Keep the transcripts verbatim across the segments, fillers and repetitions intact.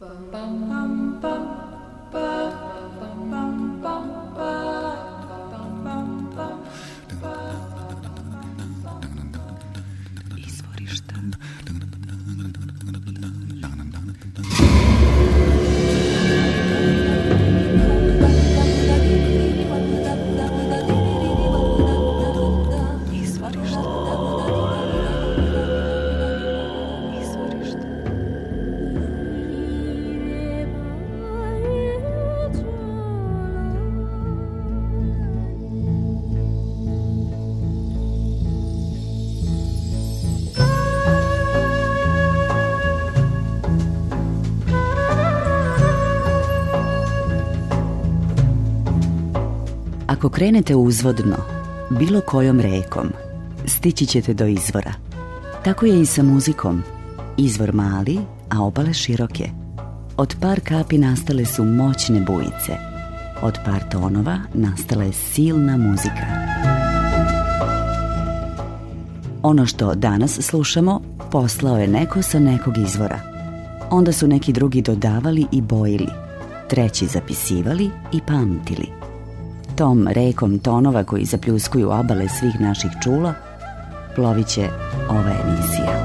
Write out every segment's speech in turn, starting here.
Ako krenete uzvodno, bilo kojom rekom, stići ćete do izvora. Tako je i sa muzikom. Izvor mali, a obale široke. Od par kapi nastale su moćne bujice. Od par tonova nastala je silna muzika. Ono što danas slušamo poslao je neko sa nekog izvora. Onda su neki drugi dodavali i bojili, treći zapisivali i pamtili. Tom rekom tonova koji zapljuskuju obale svih naših čula plovit će ova emisija.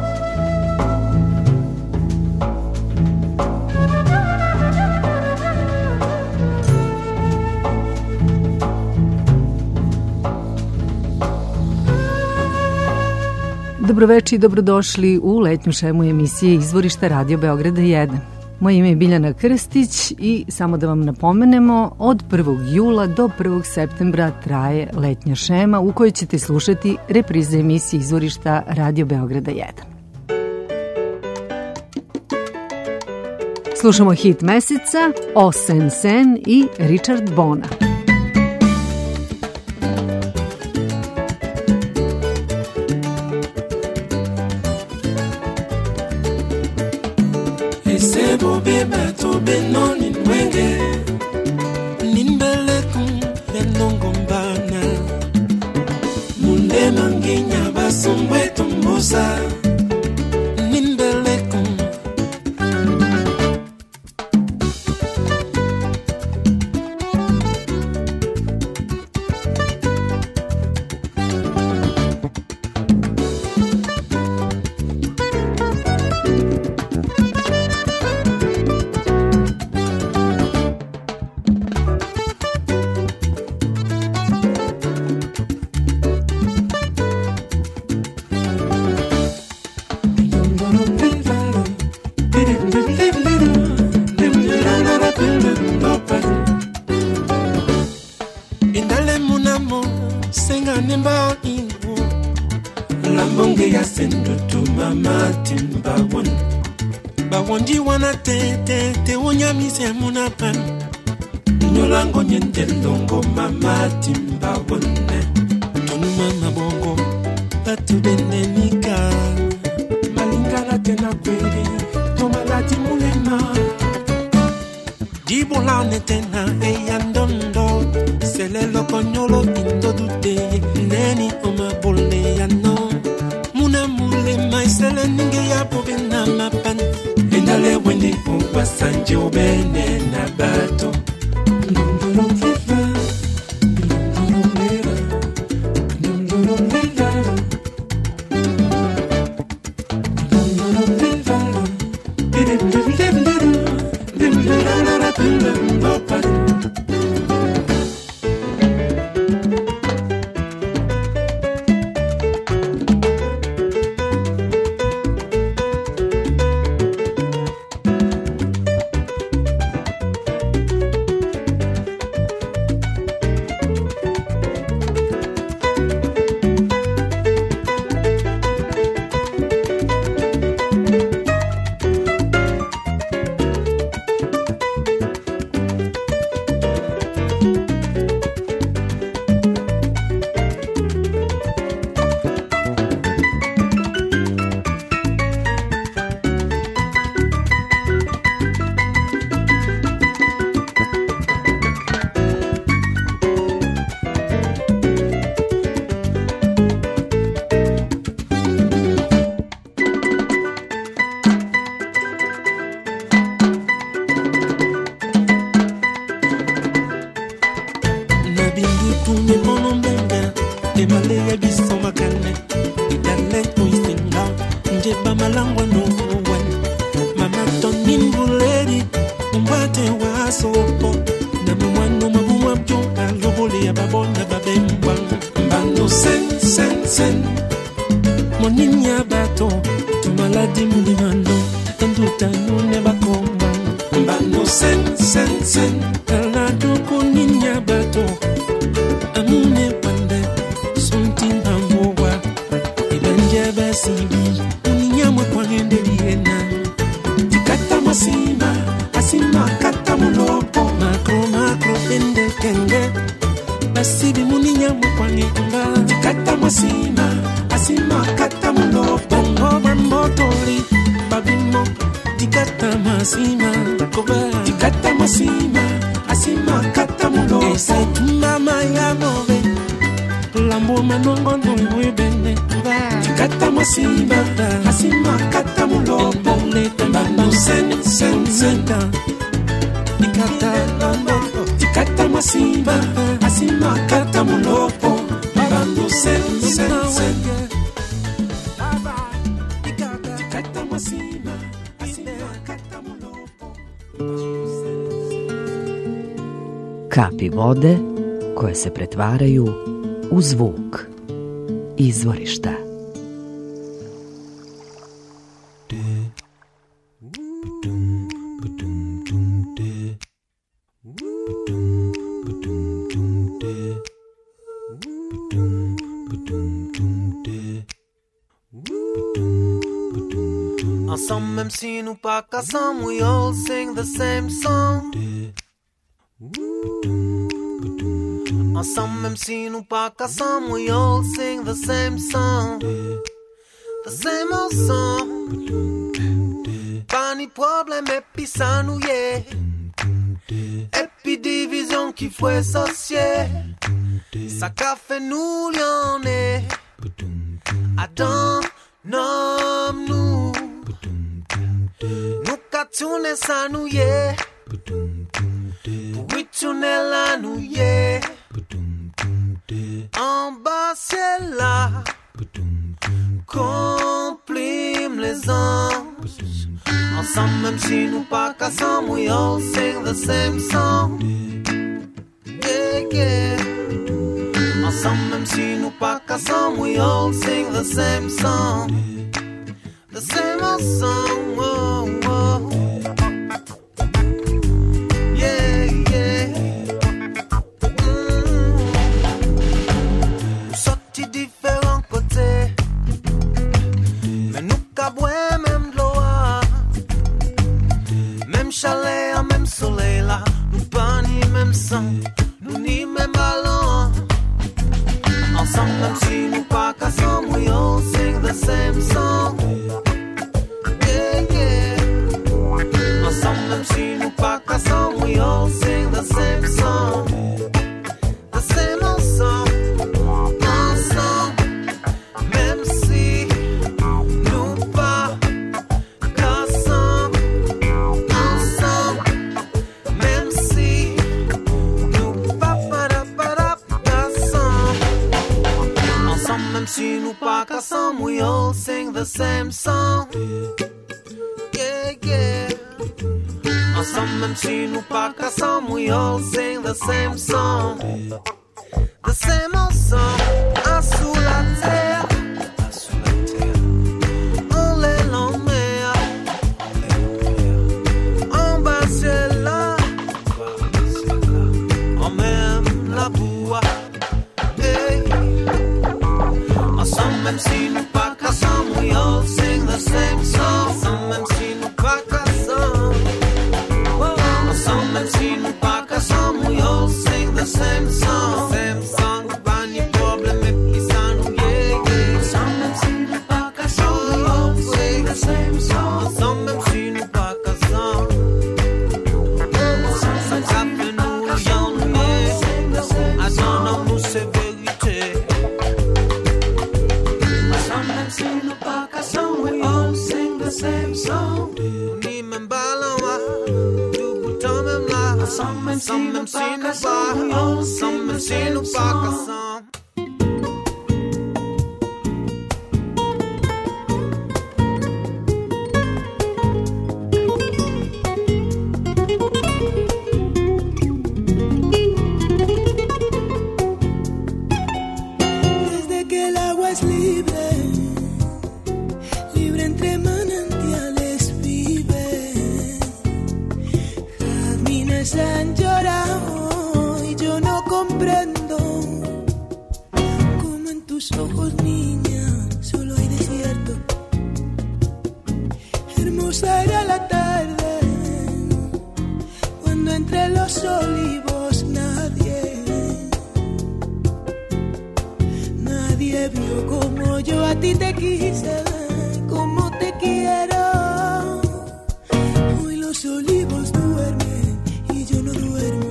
Dobroveče i dobrodošli u letnju šemu emisije Izvorišta Radio Beograda jedan. Moje ime je Biljana Krstić i samo da vam napomenemo, od prvog jula do prvog septembra traje letnja šema u kojoj ćete slušati reprize emisije Izvorišta Radio Beograda jedan. Slušamo hit meseca O Sen Sen i Richard Bona. Sebo beba to beno nin wenge nin bele kun benongo mbana munde manginya basumwe tumbusa nin bele kun Nyolango nyendelongo mama timba wone tonu mama bongo batu benenika malingala tena kweli tomalati mulema dibola netena eyandondo selelo konyolo indo dute neni oma bolle yano muna mulema isele ninge ya pobena mapan endale wende kwa sanje obene na bato. masopo na mwana mabumwa bjonga lobole ya babona babemba bano sen sen sen moninya bato tu maladi mulimano enduta nune bakomba bano sen sen sen ala doko ninya bato amune pande sonti bambowa ibanje basibi ninya mwa kwangende liena tikata masima asima kata mulopo makro makro ende kenge basibi muninya mwa kwangenda tikata masima asima kata mulopo ngoba motori babimo tikata masima koba tikata masima asima kata mulopo esa mama ya nove lambo manongo ndwe bene tikata masima asima kata mulopo bano sen sen sen tikata tikata masima asima kata mulopo bano sen sen sen tikata masima asima kata mulopo. Kapi vode koje se pretvaraju u zvuk. Izvorišta. Ensemble, même si nous pas qu'ensemble, we all sing the same song. Ensemble, même si nous pas qu'ensemble, we all sing the same song. The same old song. Pas ni problème, et puis ça nous y est. Et puis division qui fait associer. Ça qu'a fait nous y'en est. Adam, nom nous. Nous qu'a tourné ça nous y est. Oui, tourné là nous y est. En bas c'est là. Complime les anges. Ensemble, même si nous pas qu'ensemble, we all sing the same song. Yeah, yeah. Ensemble, même si nous pas qu'ensemble, we all sing the same song. The same old song. Whoa, whoa. Yeah, yeah. Mm. Sorti différents côtés, mais nous caboués même de l'eau. Même chalet, même soleil là. Nous pas ni même sang, nous ni même ballon. Ensemble, même si nous pas qu'ensemble, we all sing the same song. Yeah, yeah. Ensemble, même si nous pas qu'ensemble, we all sing the same song. The same old song. Ensemble, même si nous pas qu'ensemble. Ensemble, même si nous pas qu'ensemble. Ensemble, même si nous pas qu'ensemble, we all sing the same song. Yeah, yeah. Ensemble, même si nous pas qu'ensemble, we all sing the same song. The same old song. En sous la terre, on les l'emmène. En bas c'est là, en même la boue. Hey. Ensemble, même si nous pas qu'ensemble, we all sing the same song. Ensemble, même si nous pas qu'ensemble. Ensemble, même si nous pas qu'ensemble, we all sing the same song. Same song, pas ni problème, et puis ça nous y est. Ensemble, même si nous pas qu'ensemble, we all sing the same song. Ensemble, même si nous pas qu'ensemble. Ça fait nous y'en est. Attends, nous c'est vérité. Ensemble, même si nous pas qu'ensemble, we all sing the same song. Ni même ballon, du bouton même là. Ensemble, même si nous pas qu'ensemble, ensemble, même si nous pas qu'ensemble. noches han llorado y yo no comprendo cómo en tus ojos, niña, solo hay desierto. Hermosa era la tarde cuando entre los olivos nadie, nadie vio como yo a ti te quise, como te quiero. Hoy los olivos duermen y yo no duermo.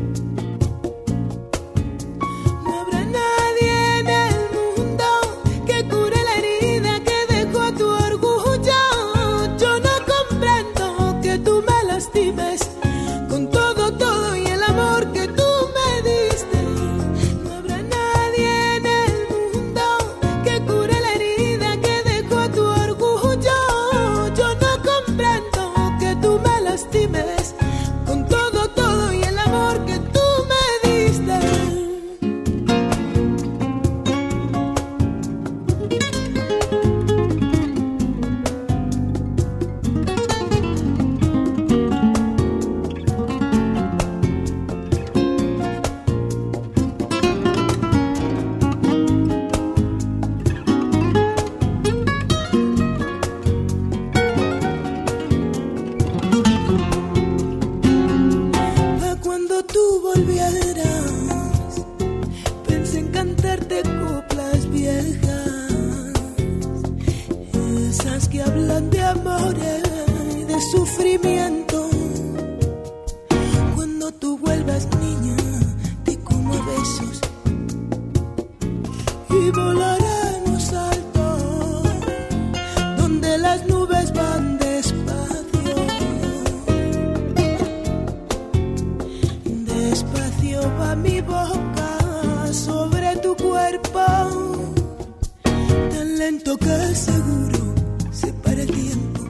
No habrá nadie en el mundo que cure la herida que dejó tu orgullo. Yo no comprendo que tú me lastimes con todo, todo y el amor que tú me diste. No habrá nadie en el mundo que cure la herida que dejó tu orgullo. Yo no comprendo que tú me lastimes con todo, todo y el amor que tú me diste. Pa' cuando tú volvieras, pensé en cantarte coplas viejas, esas que hablan de amores y de sufrimiento. Cuando tú vuelvas, niña, te como a besos y volaremos alto donde las nubes van despacio. Despacio va mi boca sobre tu cuerpo, tan lento que seguro se para el tiempo.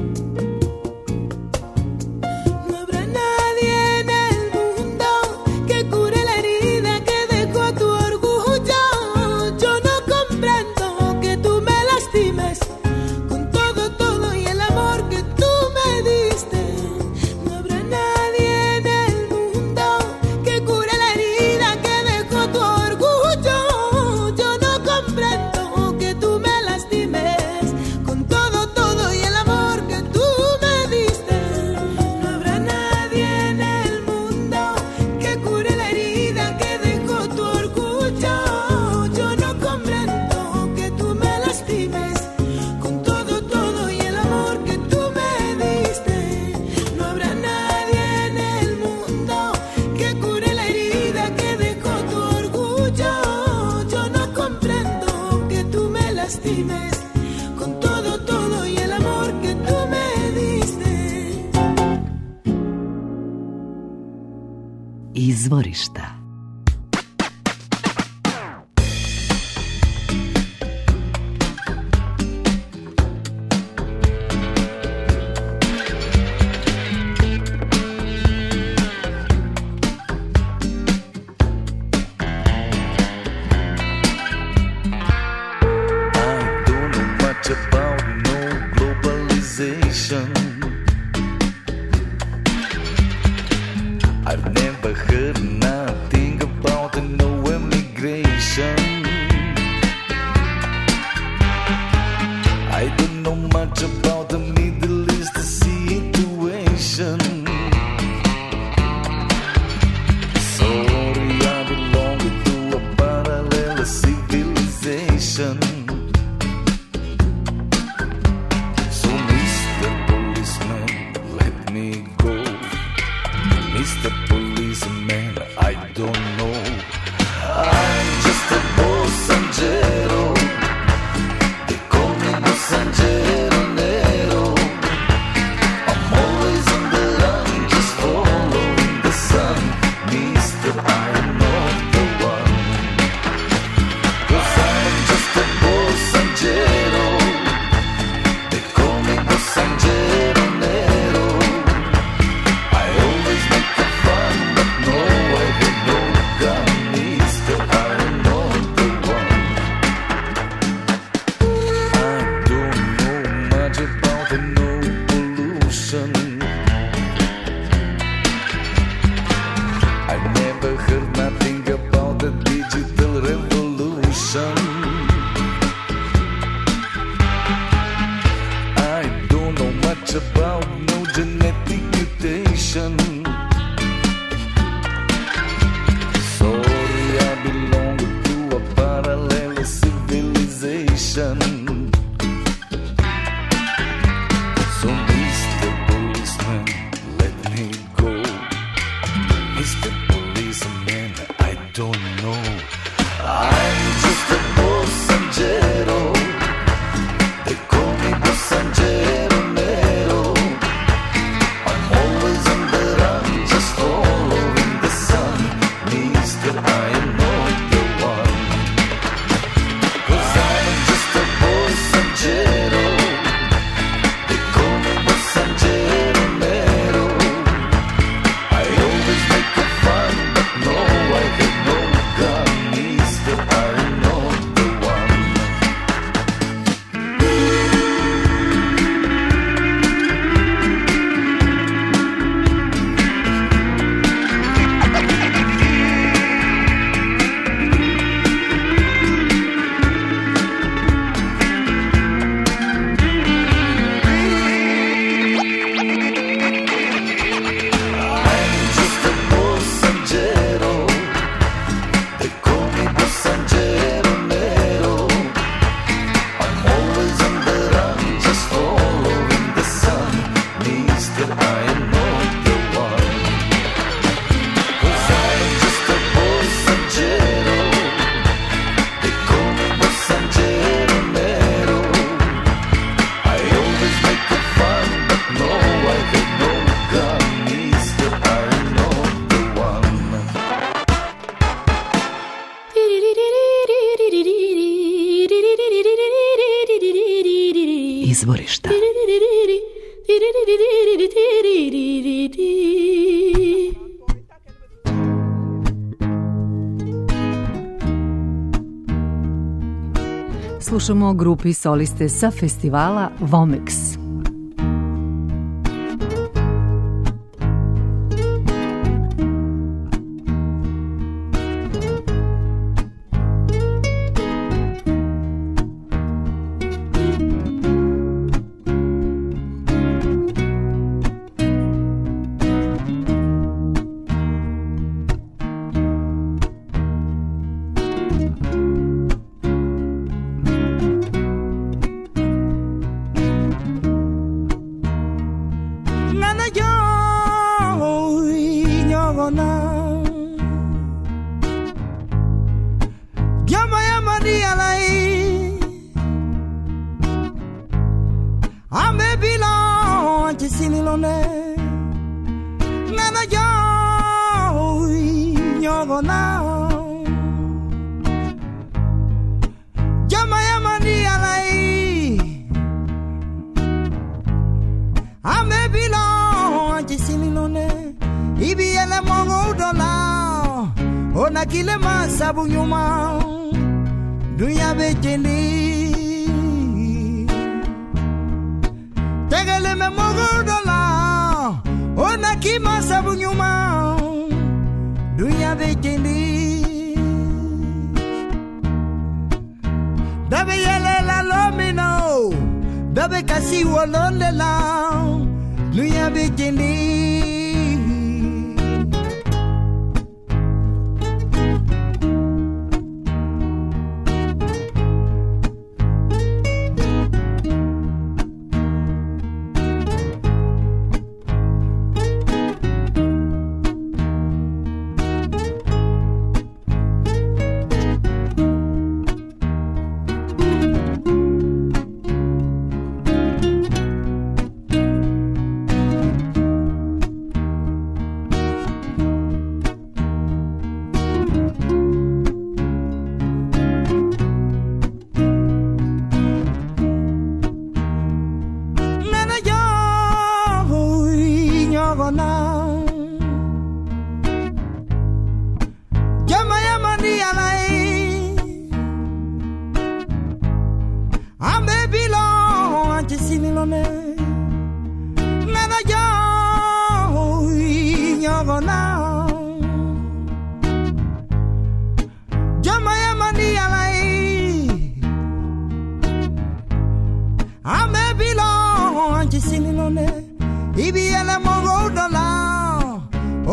No habrá nadie en el mundo que cure la herida que dejó tu orgullo. Yo no comprendo que tú me lastimes con todo, todo y el amor que tú me diste. No habrá nadie en el mundo que cure la herida que dejó tu orgullo. Yo no comprendo que tú me lastimes con todo, todo y el amor que tú me diste. No habrá nadie en el mundo que cure la herida que dejó tu orgullo. Yo no comprendo que tú me lastimes con todo, todo y el amor que tú me diste. No habrá nadie en el mundo que cure la herida que dejó tu orgullo. Yo no comprendo que tú me lastimes con todo, todo y el amor que tú me diste. Izvorišta. I don't know much about no globalization. I've never heard nothing about no immigration. I don't know much about the Middle East situation. Sorry, I belong to a parallel civilization. So, Mister Policeman, let me go. Mister Policeman, I don't know. I'm just a bossanggero. They call me bossanggero nero. I'm always on the run, just following the sun. Mister, I'm not the one. 'Cause I'm just a bossanggero. They call me bossanggero nero. I always make the fun, but no, I heard nothing about the digital revolution. I don't know much about no genetic mutation. Sorry, I belong to a parallel civilization. So Mister Policeman, let me go. Mister Policeman, I don't know. I'm just a bossangero. They call me bossangero nero. I'm always on the run, just following the sun. Mister, I am not the one. 'Cause I'm just a bossangero. They call me bossangero nero. I always make a fun, but no, I have no gun. Mister, I am not the one. I'm just a bossangero. They call me bossangero nero. I'm always on the run, just following the sun. Mister, I am not the one. 'Cause I'm just a bossangero. They call me bossangero nero. I always make a fun, but no, I have no gun. Mister, I am not the one. Izvorišta. Slušamo grupi soliste sa festivala Vomex. Nana yo nyogona Yama yama dialai Ame bilon chisinilone Nana yo nyogona Yama yama dialai Ame bilon chisinilone Ibi ele mongo dola Ona kile masabu nyuma Dunya bejeni Tegele me mongo dola Ona ki masabu nyuma Dunya bejeni Dabe yele la lomino Dabe kasi wolonde la Dunya bejeni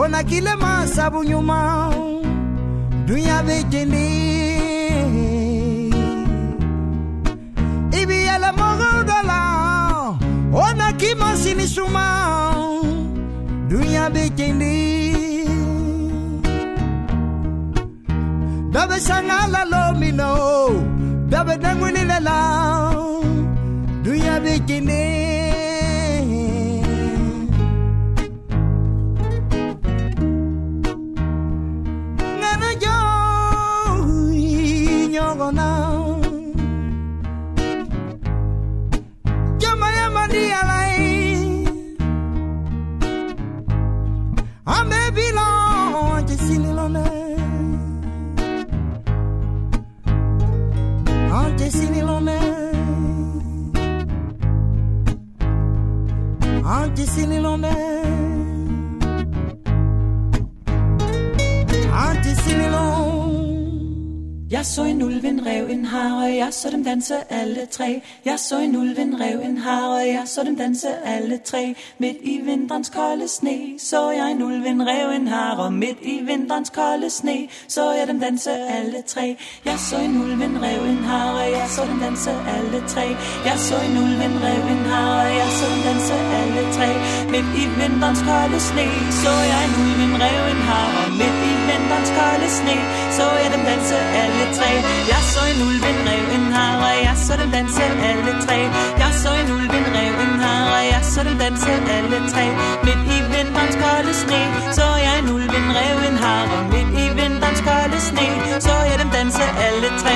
ona kile masabu nyuma dunya bekeni ibi ala mogodola ona kimasini suma dunya bekeni dabe sangala lomino dabe dangwini lela dunya bekeni now Jamaya Madia Lai I may be long to see Lilone Auntie Sinilone Auntie Sinilone Auntie Sinilone Jeg så en ulv, en ræv, en hare, og jeg så dem danse alle tre. Jeg så en ulv, en ræv, en hare, og jeg så dem danse alle tre. Midt i vinterens kolde sne, så jeg en ulv, en ræv, en hare, og midt i vinterens kolde sne, så jeg dem danse alle tre. Jeg så en ulv, en ræv, en hare, og jeg så dem danse alle tre. Jeg så en ulv, en ræv, en hare, og jeg så dem danse alle tre. Midt i vinterens kolde sne, så jeg en ulv, en ræv, en hare, og midt i vinterens kolde sne, så jeg dem danse alle tre. Jeg så en ulv, en ræv, en hare, og jeg så dem danse alle tre. Jeg så en ulv, en ræv, en hare, og jeg så dem danse alle tre. Midt i vinterens kolde sne, så jeg en ulv, en ræv, en hare, og midt i vinterens kolde sne, så jeg dem danse alle tre.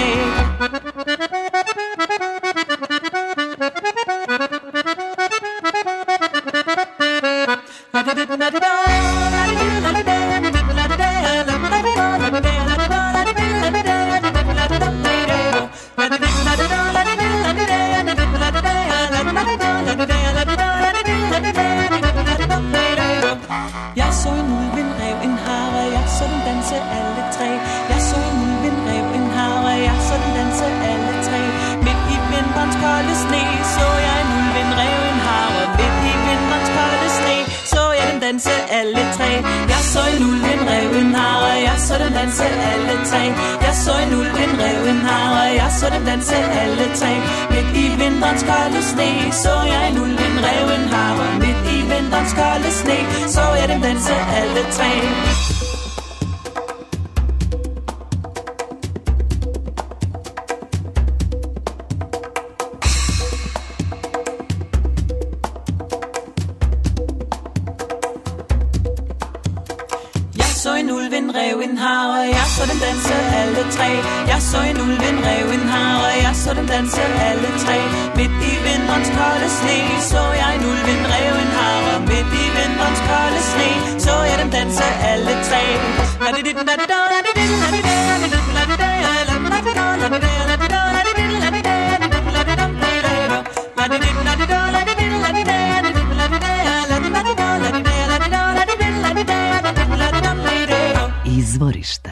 Jeg så en ulv, en ræv, en hare, jeg så dem danse alle tre. Jeg så en ulv, en ræv, en hare, jeg så dem danse alle tre. Midt i vinterens kolde sne, så jeg en ulv, en ræv, en hare. Midt i vinterens kolde sne, så jeg dem danse alle tre. Jeg så en ulv, en ræv, en hare, jeg så dem danse alle tre. Jeg så en ulv, en ræv, en hare, jeg så dem danse alle tre. Midt i vinterens kolde sne, så jeg en ulv, en ræv, en hare. Midt i vinterens kolde sne, så jeg dem danse alle tre. Jeg så en ulv, en ræv, en hare, jeg så dem danse alle tre. Jeg så en ulv, en ræv, en hare, jeg så dem danse alle tre. Midt i vinterens kolde sne, så jeg en ulv, en ræv, en hare. Midt i vinterens kolde sne, så jeg dem danse alle tre. Izvorišta.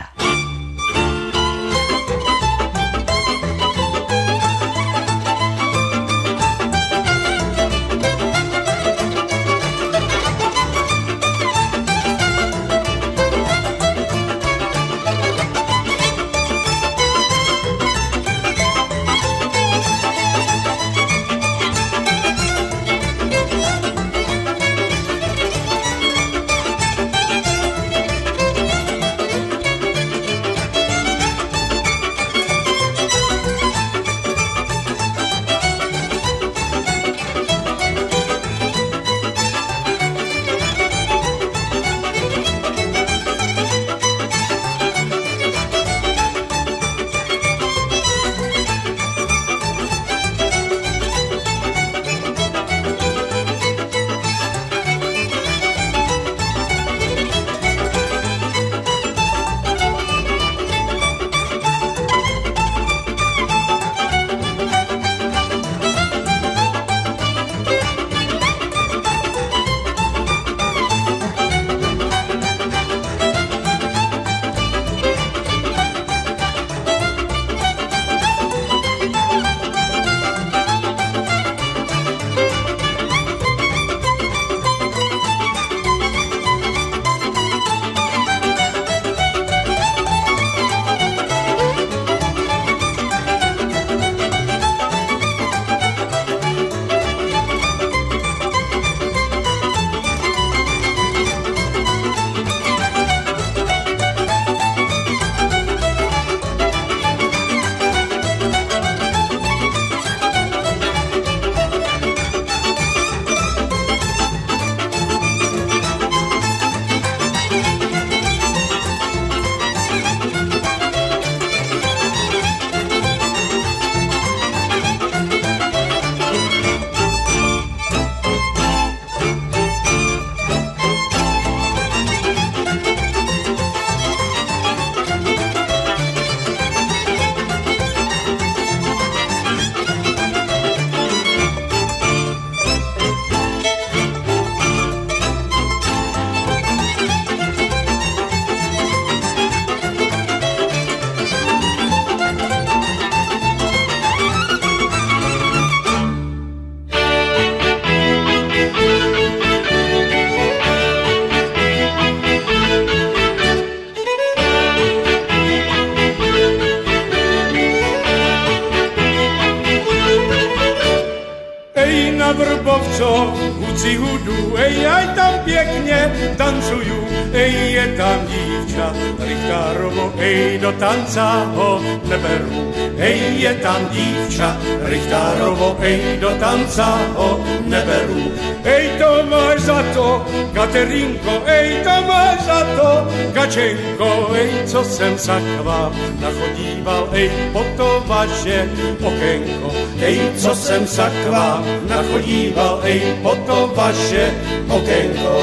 Dubovcov, hudci hudu, ej, aj tam pekne tancujú, ej, je tam dívča, Richtárovo, ej, do tanca ho neberú. Ej, je tam dívča, Richtárovo, ej, do tanca ho neberú. Ej, to máš za to, Katerinko, ej, to máš za to, Kačenko, ej, co jsem sa k vám nachodíval, ej, po to vaše okénko. Ej, co jsem sa k vám nachodíval, ej, po to vaše okénko.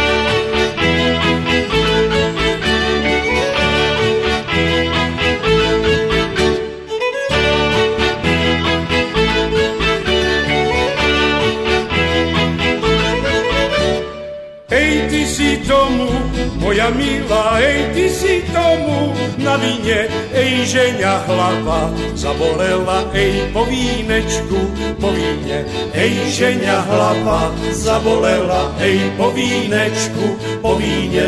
Ej, ty si tomu, moja milá, ej, ty si tomu na vine, ej, ženia hlava zabolela, ej, po vínečku, po víne. Ej, ženia hlava zabolela, ej, po vínečku, po víne.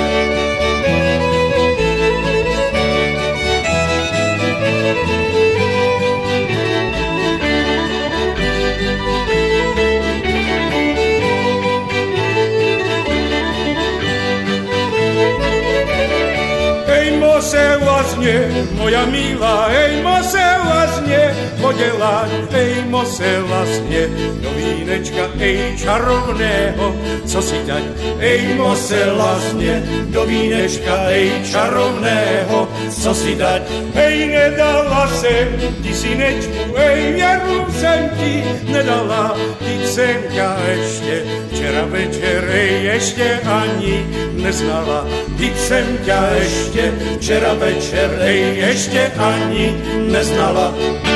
Se vlastne, moja milá, ej, mo se vlastne podela, ej, mo se vlastne do vínečka, ej, čarovného, co si dať, ej, mo se vlastne do vínečka, ej, čarovného, co si dať, ej, nedala sem ti synečku, ej, věru sem ti nedala, ty jsem ťa ešte včera večer, ej, ešte ani neznala, ty jsem ťa ešte včera večer, ej, ešte ani neznala.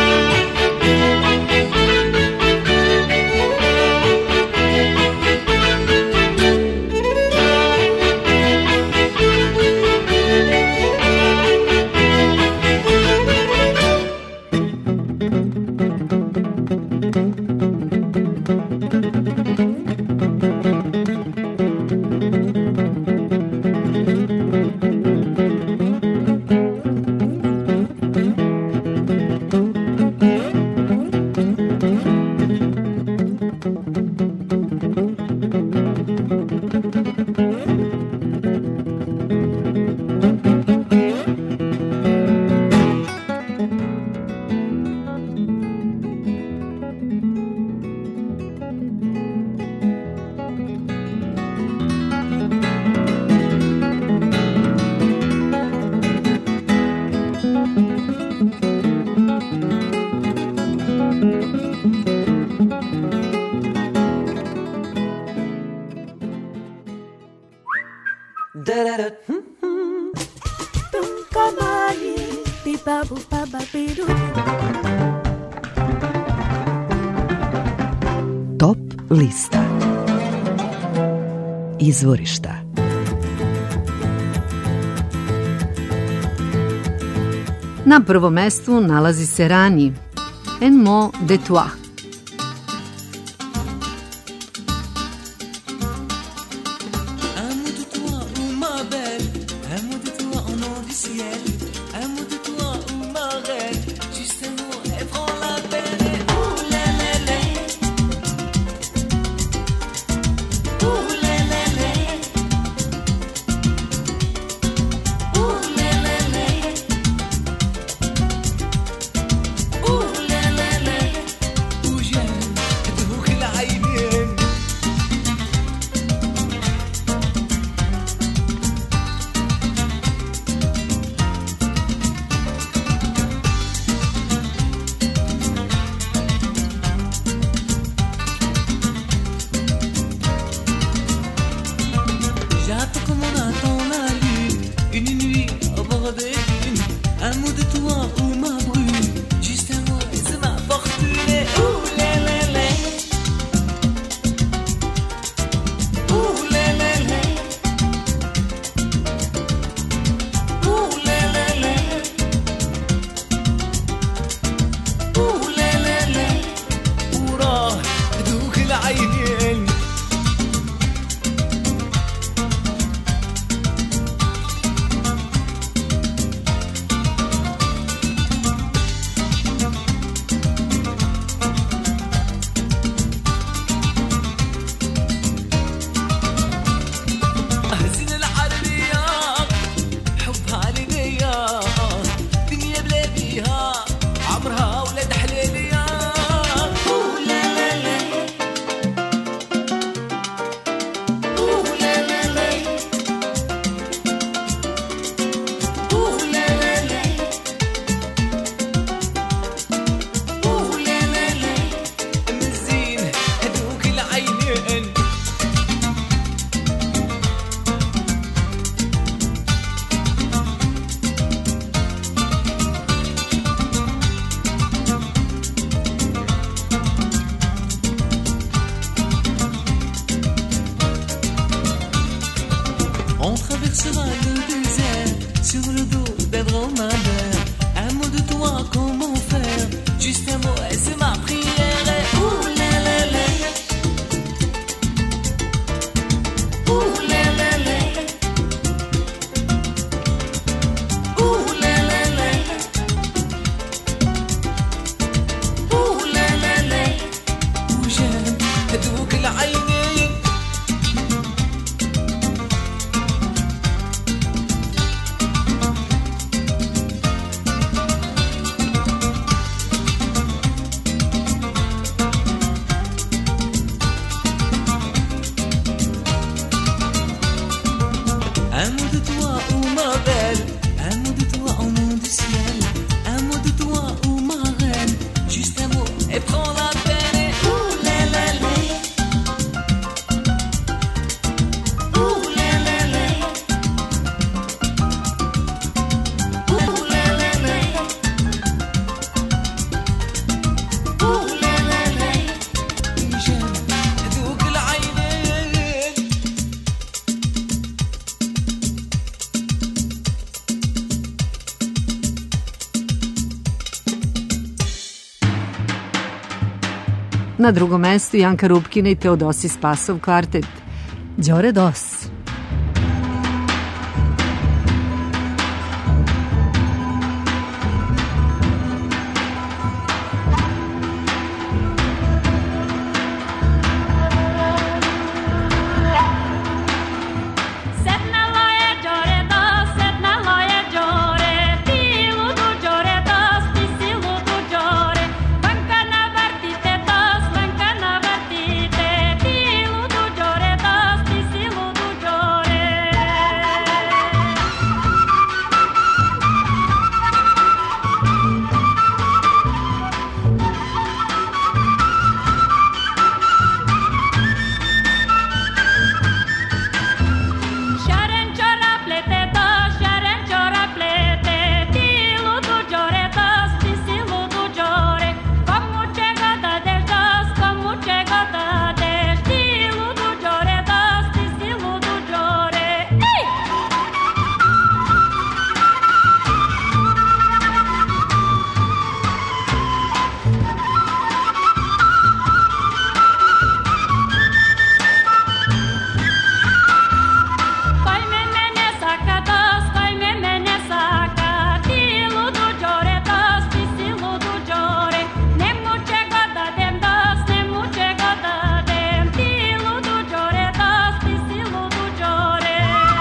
Top lista. Izvorišta. Na prvom mestu nalazi se Rani, Un mot de toi. traversera le désert sur le dos d'un dromadaire. Un mot de toi, comment faire? Juste un mot et c'est ma prière. Ouh la la la, ouh la la la, ouh la la la, ouh la la la. وجان هدوك العينين Un mot de toi, oh ma belle, un mot de toi au nom du ciel, un mot de toi, oh ma reine, juste un mot et prends la peine. Et ouh la la la, ouh la la la, ouh la la la, ouh la la la. j'aime هدوك العينين. Na drugom mestu Janka Rupkina i Teodosi Spasov kvartet Đore Dos. Setna loje Đore Dos, setna loje Đore, ti ludu Đore Dos, ti si ludu Đore. Banka na vartite Dos, banka na vartite, ti ludu Đore Dos, ti si ludu Đore. Šaren čoraplete Dos, šaren čoraplete, ti ludu Đore Dos, ti si ludu Đore. Komu čega dadeš Dos, komu čega dadeš, ti ludu Đore Dos, ti si ludu Đore. Ej! Koj me mene saka Dos, koj me mene saka, ti ludu Đore Dos, ti si ludu Đore. Nemu čega dadem Dos, nemu čega dadem, ti ludu Đore Dos, ti si ludu Đore.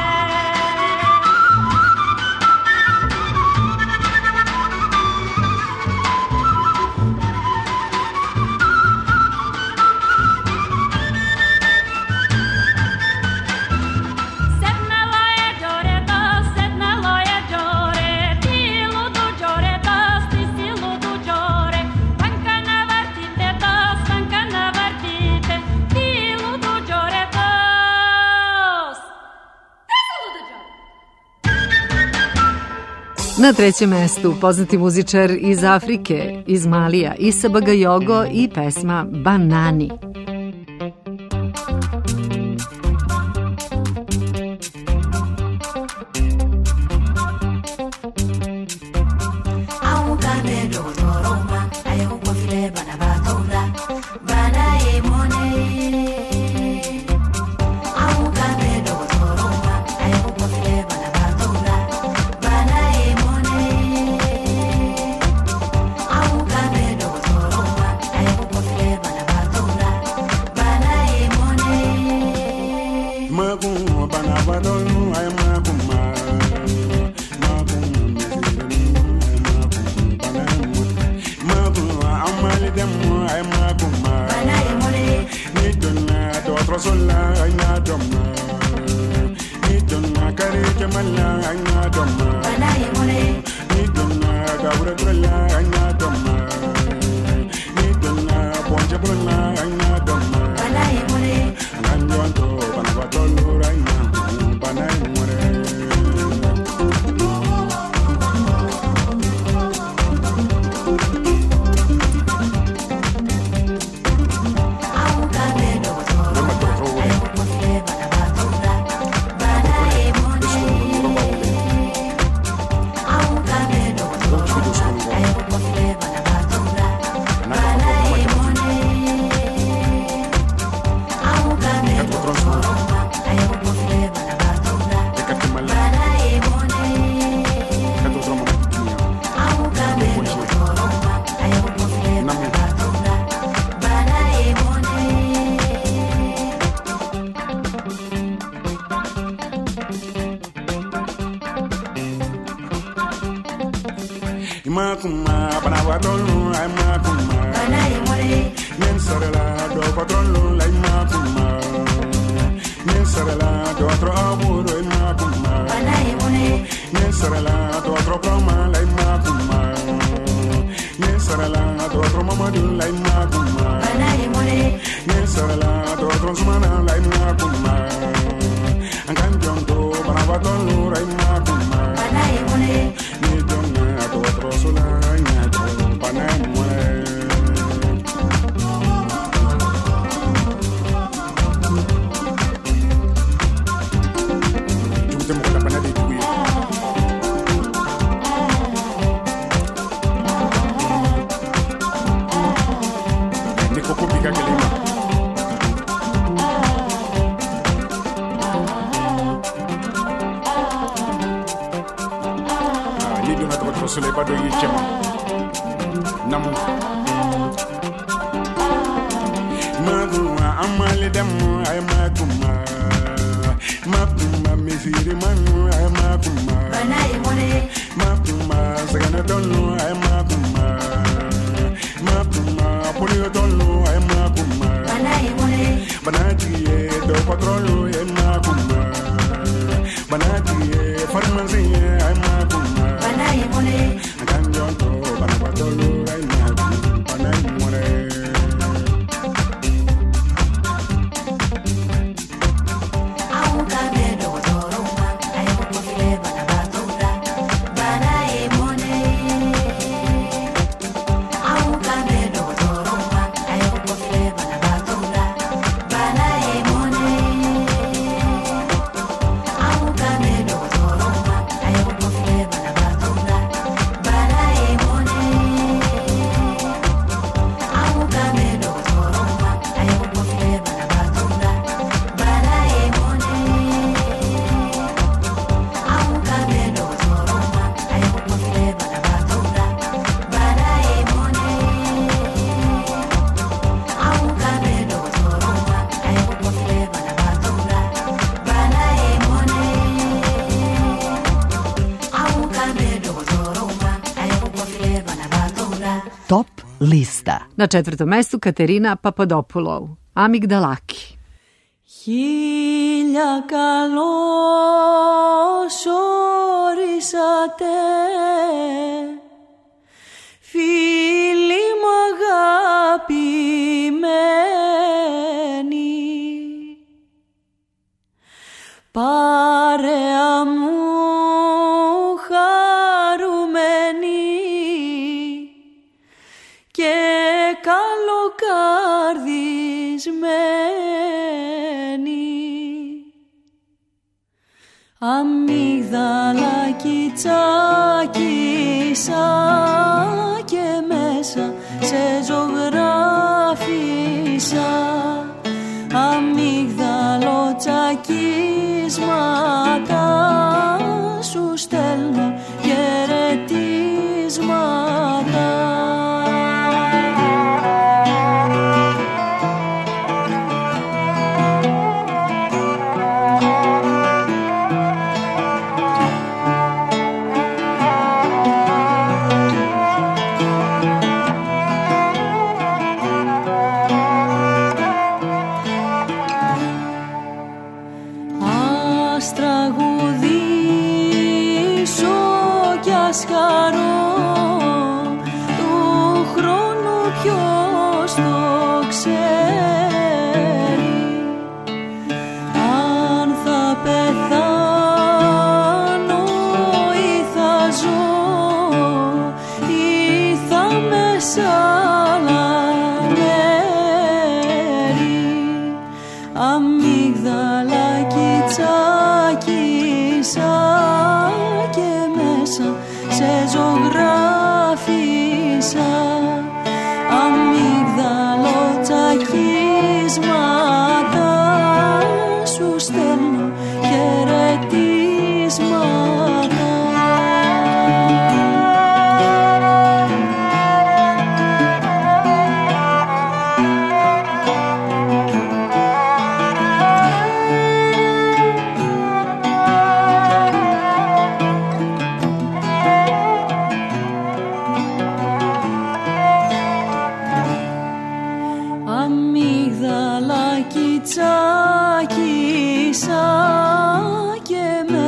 Setna loje Đore Dos, setna loje Đore, ti ludu Đore Dos, ti si ludu Đore. Banka na vartite Dos, banka na vartite, ti ludu Đore Dos. Ti si ludu Đore. Na trećem mestu poznati muzičar iz Afrike, iz Malija, Issa Bagayogo i pesma Banani. Imakuma, Panawatolu, Imakuma, Nensarela, do Patrolo, Imakuma, Nensarela, do Otro Abudo, Imakuma, Nensarela, do Otro Proma, Imakuma, Nensarela, do Otro Mamadu, Imakuma, Nensarela, do Otro Zumana, Imakuma, and Canjon do Panawatolu, Imakuma, Otro solanya panamwe jumte mo la panade tuwi ni ko kupika kelima sule bado yichema namu maguma amale demu ay maguma maguma mifiri manu ay maguma banai mone maguma sagana donu ay maguma maguma polio donu ay maguma banai mone banaji do patrolo ay maguma banaji farmasi ay maguma banai mone ganjondo banapatolo ay maguma banai mone Lista. Na četvrtom mestu Katerina Papadopoulou, Amigdalaki. Χίλια καλώς ορίσατε, φίλοι μου αγαπημένοι, παρέα μου και καλοκαρδισμένη, αμύγδαλα τσάκισα και μέσα σε ζωγράφισα, αμύγδαλο τσακίσματα σου στέλνω χαιρετίσματα.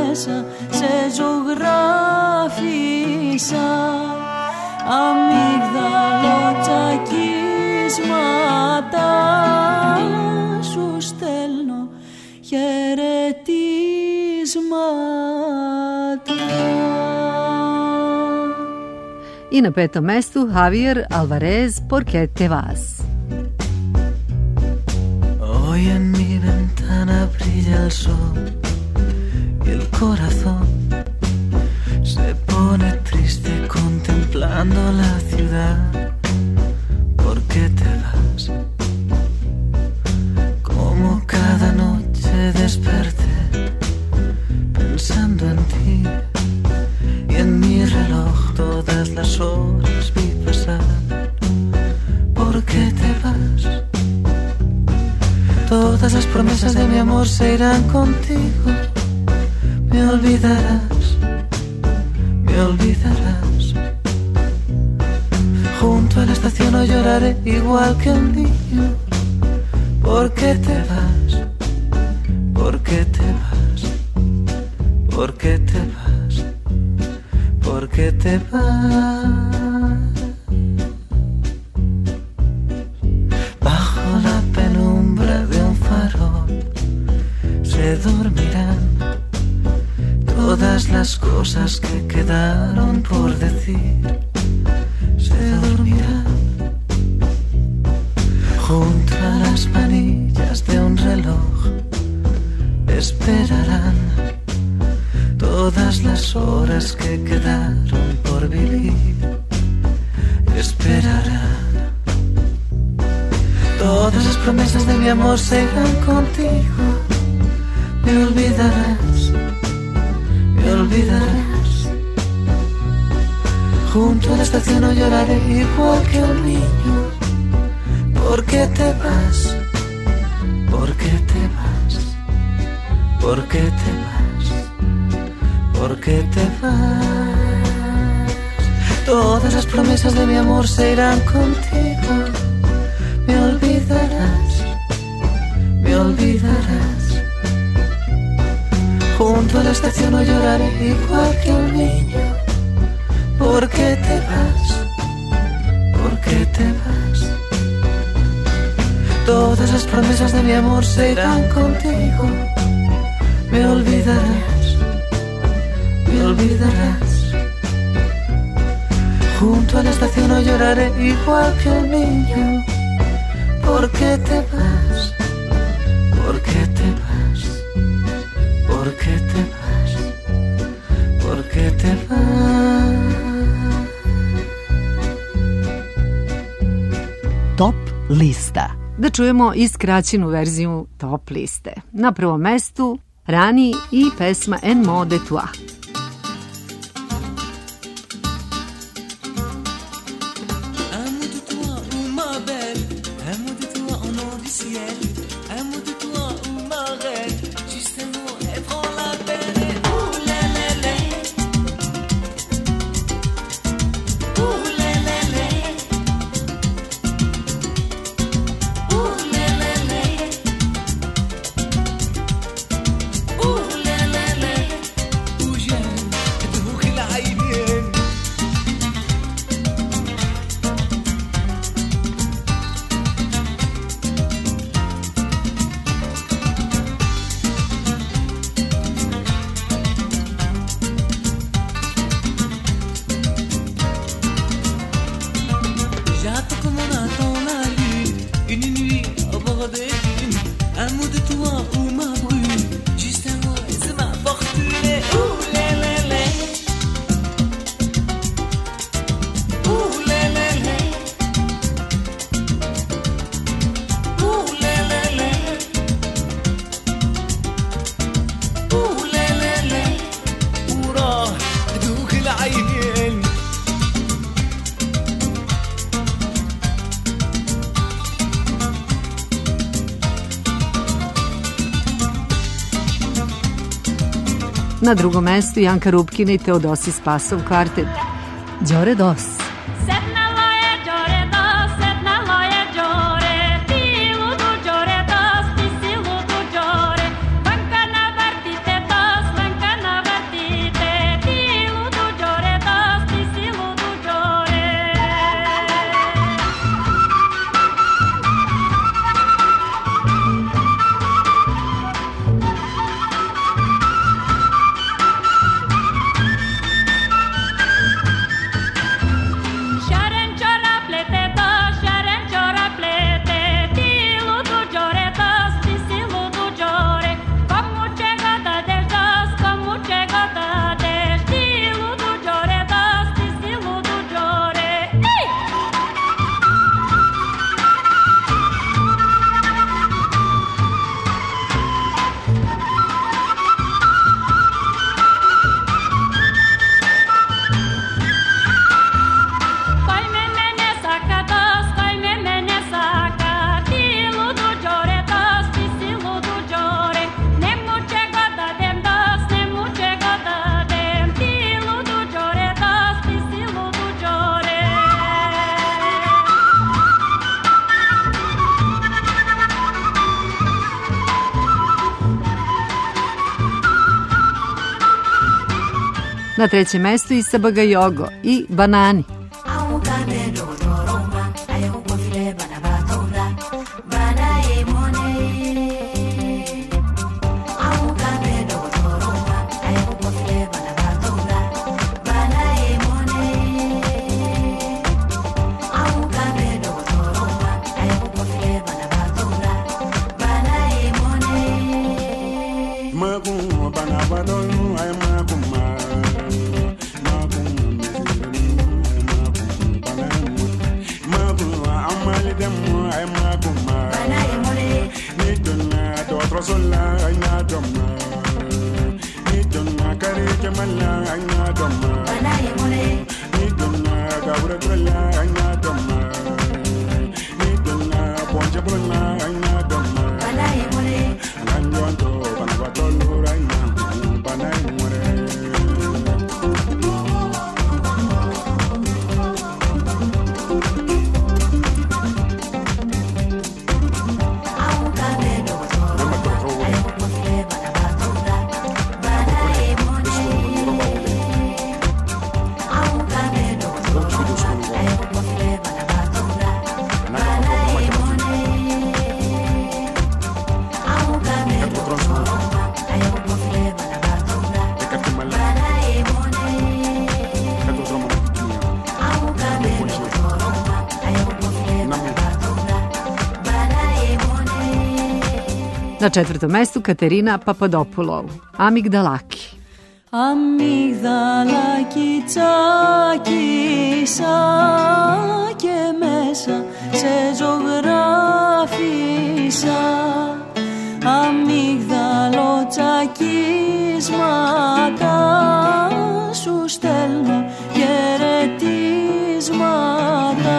μέσα σε ζωγράφισα αμύγδαλο-τσακίσματα σου στέλνω χαιρετίσματα. I na petom mestu Javier Alvarez, ¿Por qué te vas? Hoy en mi ventana brilla el sol y el corazón se pone triste contemplando la ciudad. ¿Por qué te vas? Como cada noche desperté pensando en ti y en mi reloj todas las horas vi pasar. ¿Por qué te vas? Todas las promesas de mi amor se irán contigo. Me olvidarás, me olvidarás. Junto a la estación no lloraré igual que un niño. ¿Por qué te vas? ¿Por qué te vas? ¿Por qué te vas? ¿Por qué te vas? Bajo la penumbra de un farol se dormirán todas las cosas que quedaron por decir. Se dormirán junto a las manillas de un reloj. Esperarán todas las horas que quedaron por vivir. Esperarán. Todas las promesas de mi amor se irán contigo. Me olvidarás, me olvidarás. Junto a la estación no lloraré igual que un niño. ¿Por qué te vas? ¿Por qué te vas? ¿Por qué te vas? ¿Por qué te vas? Todas las promesas de mi amor se irán contigo. Me olvidarás, me olvidarás. Junto a la estación no lloraré igual que un niño. ¿Por qué te vas? ¿Por qué te vas? Todas las promesas de mi amor se irán contigo. Me olvidarás, me olvidarás. Junto a la estación no lloraré igual que un niño. ¿Por qué te vas? ¿Por qué te vas? ¿Por qué te vas? ¿Por qué te vas? Top lista. Da čujemo i skraćenu verziju top liste. Na prvom mestu Rani i pesma En mot de toi. Na drugom mestu Janka Rupkina i Teodosi Spasov kvartet. Đore Dos. Banca na vartite dos, banca na Na trećem mestu i Sabaga Jogo i Banani. Na četvrtom mestu Katerina Papadopoulou, Αμυγδαλάκι. Αμυγδαλάκι τσάκισα και μέσα σε ζωγράφισα, αμύγδαλο τσακίσματα σου στέλνω χαιρετίσματα.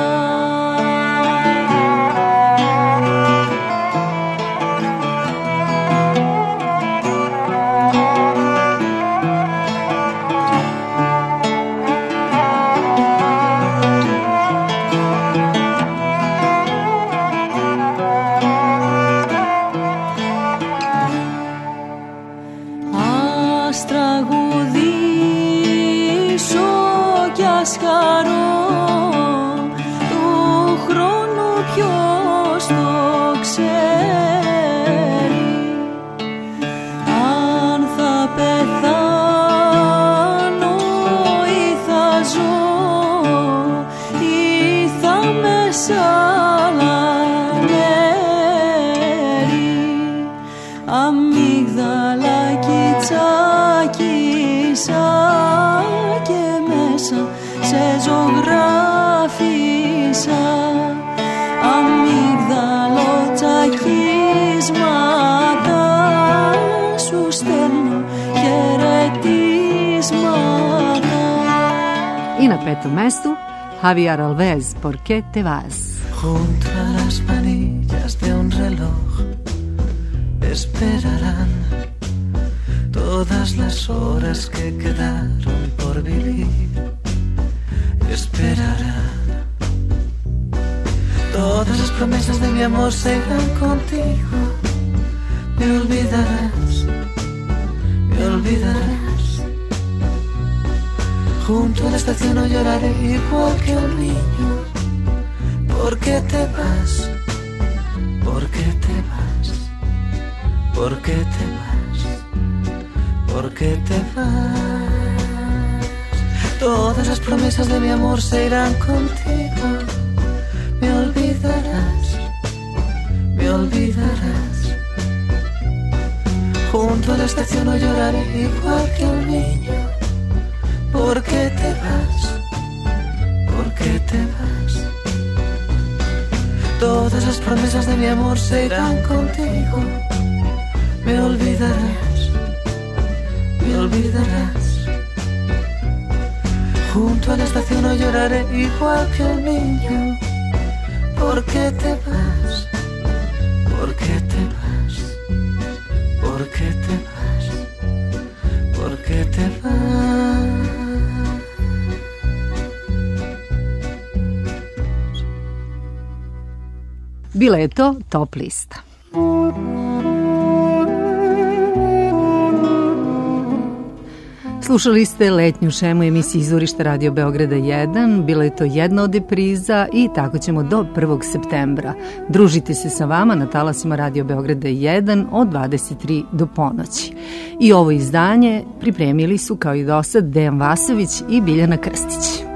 I na petom mestu Javier Alves, ¿Por qué te vas? Junto a las manillas de un reloj esperarán todas las horas que quedaron por vivir. Esperarán. Todas las promesas de mi amor se irán contigo. Me olvidarás, me olvidarás. Junto a la estación no lloraré igual que un niño. ¿Por qué te vas? ¿Por qué te vas? ¿Por qué te vas? ¿Por qué te vas? Todas las promesas de mi amor se irán contigo. Me olvidarás, me olvidarás. Junto a la estación no lloraré igual que un niño. ¿Por qué te vas? ¿Por qué te vas? Todas las promesas de mi amor se irán contigo. Me olvidarás, me olvidarás. Junto a la estación no lloraré igual que un niño. ¿Por qué te vas? ¿Por qué te vas? ¿Por qué te vas? ¿Por qué te vas? Bila je to Top lista. Slušali ste letnju šemu emisije Izvorišta Radio Beograda jedan, bila je to jedna od repriza i tako ćemo do prvog septembra. Družite se sa vama na talasima Radio Beograda jedan od dvadeset tri do ponoći. I ovo izdanje pripremili su kao i do sad Dejan Vasović i Biljana Krstić.